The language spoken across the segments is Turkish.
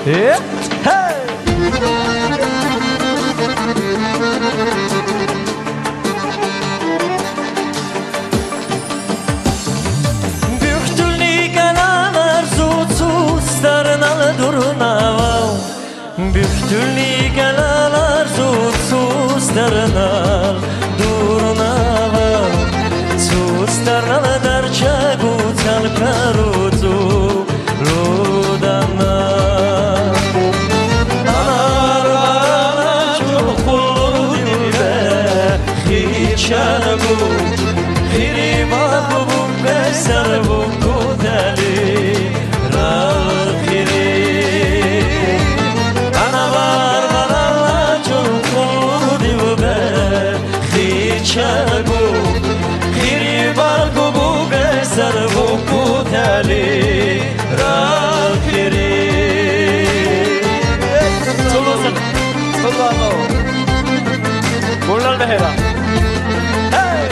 Hey! Büktülni gelen arzucu starına duruna Büktülni gelen arzucu starına duruna Sustarna darcha gutal karutu ludana Anar çukur dibe hiçangu Hiriba bu besar bu kudali rakhiri Anar çukur dibe hiçangu Barco buge sarvo kutali rakhiri Solo ama Gulal behera Hey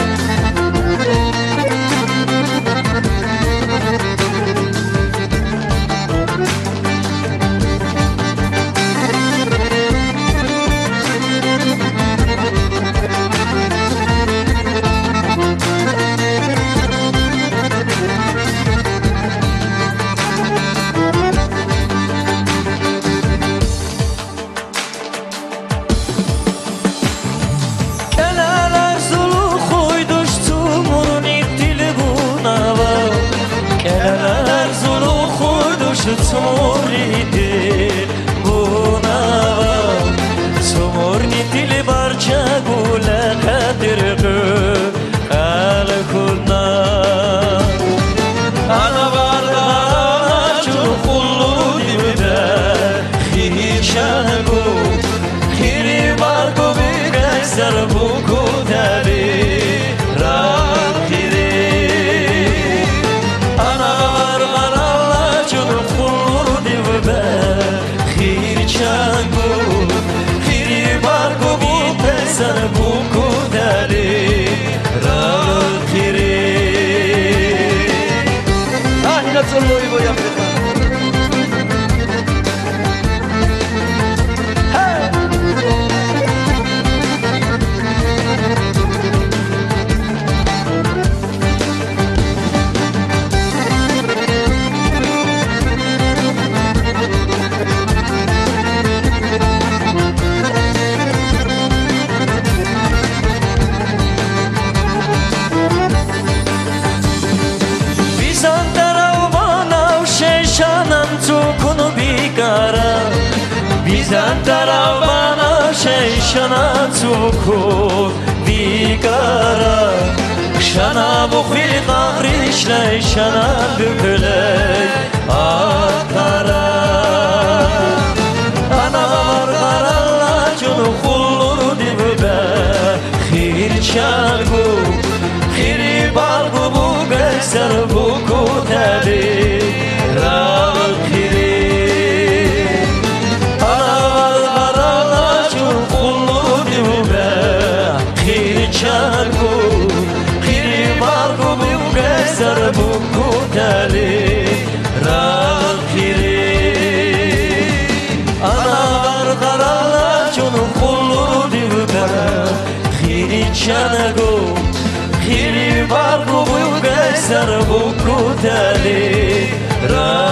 Tumoridi buna Tumorni dili barca gula kadirgı Kalkuna Ana barda çukullu dibide Hiçangu Hiri bargo bigezer bu kudari Rakhiri Ana Solo voy a empezar. Bizden taravana şeyşana tukur bigara Şana bu fil kahrişle şana büküley akara Anar karalla cunu kullur dibe Hirçangu Hiri balgu bu gezer bu kuteli Rakhiri bu kutali rakhiri Anar karala çunu kullu dibe Khiri çanago Khiri bargu bu gezer bu kutali rakhiri